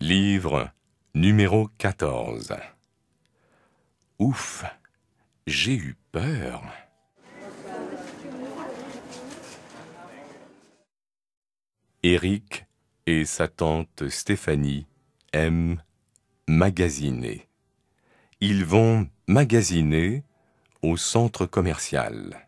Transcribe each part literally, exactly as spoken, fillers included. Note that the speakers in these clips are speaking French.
Livre numéro quatorze. Ouf, j'ai eu peur. Éric et sa tante Stéphanie aiment magasiner. Ils vont magasiner au centre commercial.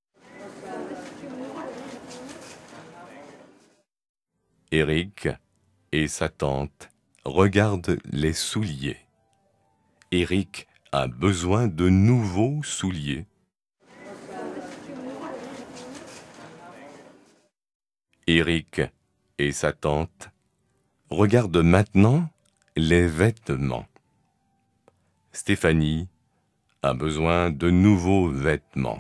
Éric et sa tante regardent les souliers. Éric a besoin de nouveaux souliers. Éric et sa tante regardent maintenant les vêtements. Stéphanie a besoin de nouveaux vêtements.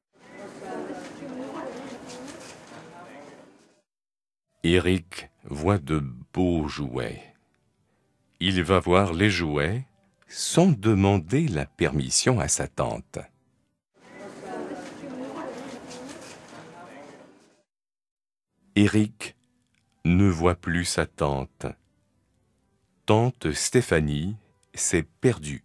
Éric voit de beaux jouets. Il va voir les jouets sans demander la permission à sa tante. Éric ne voit plus sa tante. Tante Stéphanie s'est perdue.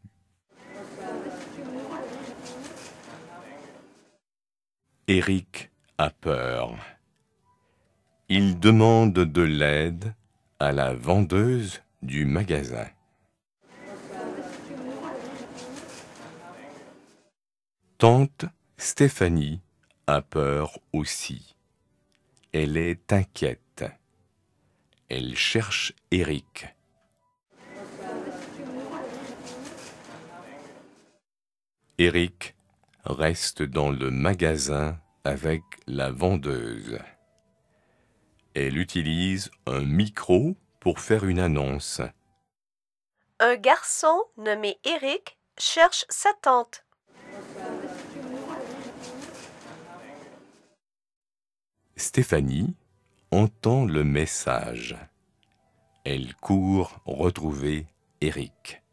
Éric a peur. Il demande de l'aide à la vendeuse du magasin. Tante Stéphanie a peur aussi. Elle est inquiète. Elle cherche Éric. Éric reste dans le magasin avec la vendeuse. Elle utilise un micro pour faire une annonce. Un garçon nommé Éric cherche sa tante. Stéphanie entend le message. Elle court retrouver Éric.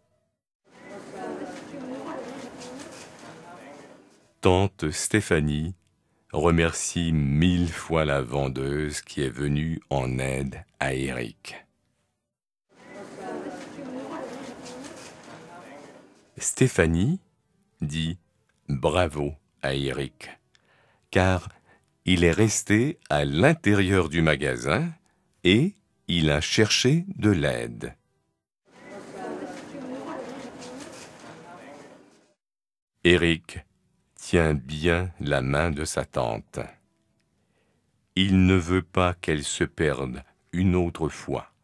Tante Stéphanie remercie mille fois la vendeuse qui est venue en aide à Éric. Stéphanie dit bravo à Éric, car il est resté à l'intérieur du magasin et il a cherché de l'aide. Éric tient bien la main de sa tante. Il ne veut pas qu'elle se perde une autre fois.